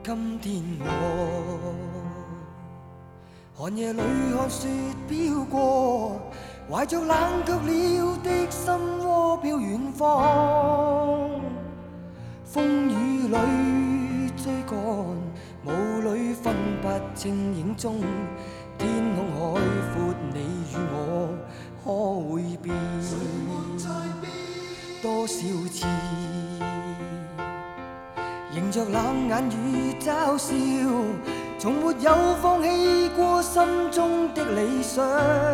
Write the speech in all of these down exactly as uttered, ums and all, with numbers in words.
今天我寒夜里看雪飘过，怀着冷却了的心窝飘远方。风雨里追赶，雾里分不清影踪。天空海阔，你与我可会变？多少次迎着冷眼與嘲笑，從沒有放棄過心中的理想。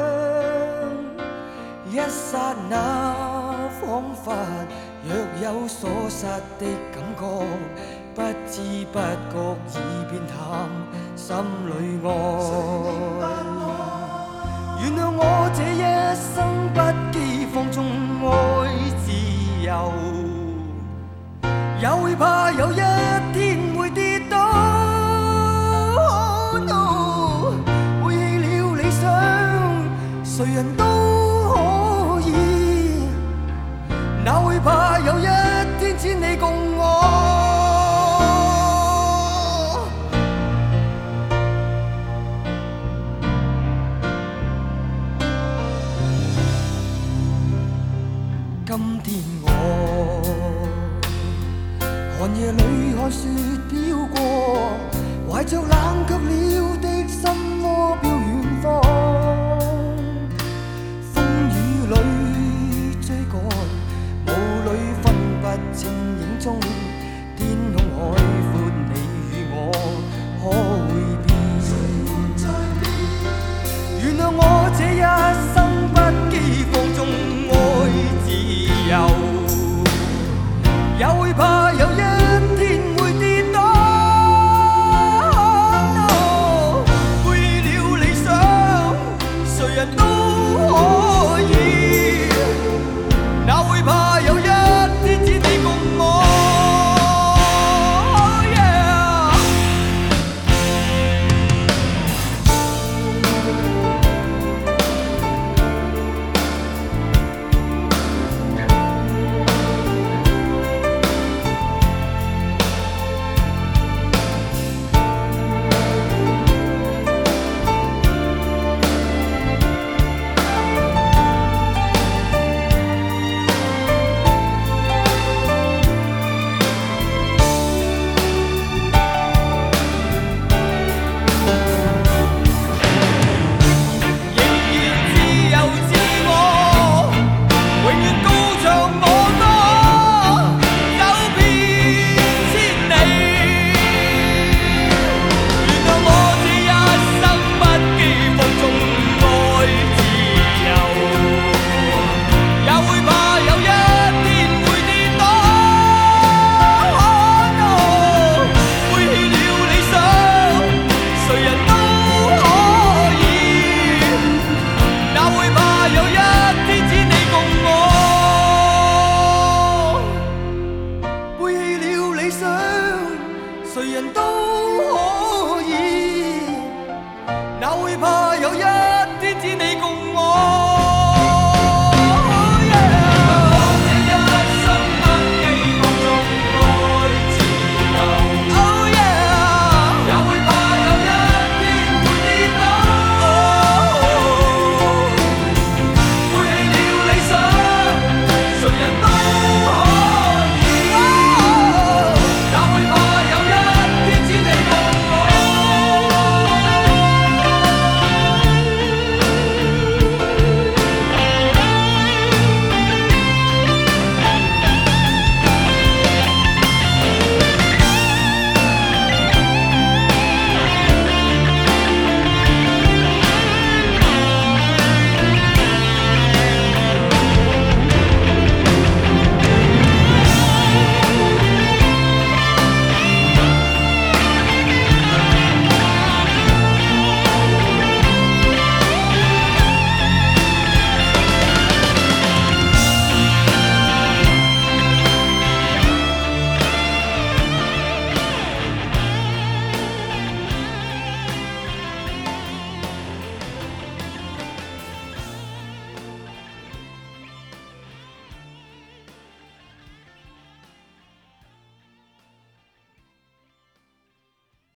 一剎那彷彿若有所失的感覺，不知不覺已變淡，心裏愛。原諒我這一生不羈放縱愛自由，也會怕有一天會跌倒。Oh no， 背棄了理想，誰人都可以，哪會怕有一天只你共我。今天我寒夜里看雪飄過，懷着冷卻了的心窩飄遠方。風雨裏追趕，霧裏分不清影蹤。天空海闊，你與我可會變？原諒我這一生不羈放縱愛自由，也會怕有一天會跌倒。Oh no， 背棄了理想，誰人都可以，哪會怕有一天只你共我。Oh yeah， 誰人都